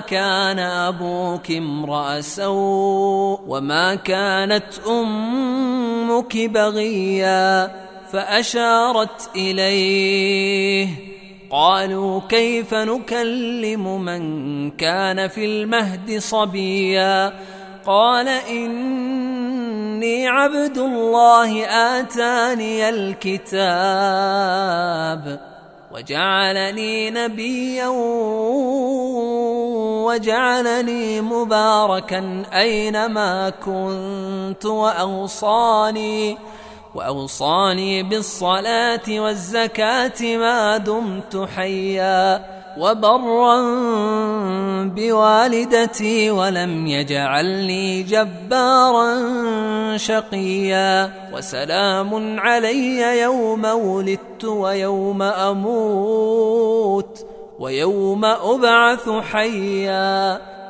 كان أبوك امرأ سوء وما كانت أمك بغيا. فأشارت إليه. قالوا كيف نكلم من كان في المهد صبيا. قال إني عبد الله آتاني الكتاب وجعلني نبيا وجعلني مباركا أينما كنت وأوصاني بالصلاة والزكاة ما دمت حيا وبرا بوالدتي ولم يجعلني جبارا شقيا. وسلام علي يوم ولدت ويوم أموت ويوم أبعث حيا.